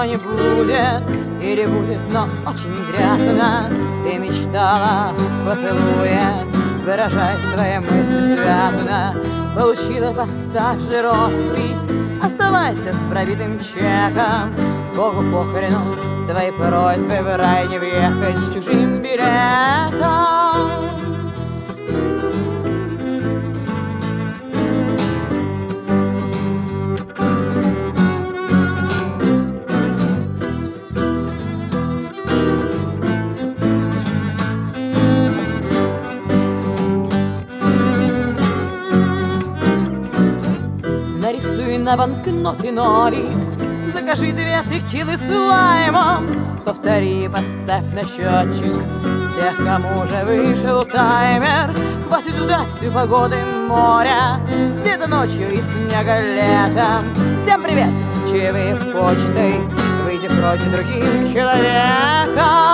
не будет, или будет, но очень грязно. Ты мечтала о поцелуе, выражай свои мысли связно. Получила, поставь же роспись, оставайся с пробитым чеком. Богу похрену твои просьбы, в рай не въехать с чужим билетом. Нарисуй на банкноте нолик, закажи 2 текилы с лаймом. Повтори, поставь на счетчик всех, кому уже вышел таймер. Хватит ждать всю погоды моря, света ночью и снега летом. Всем привет, чаевые почтой, выйди прочь другим человеком.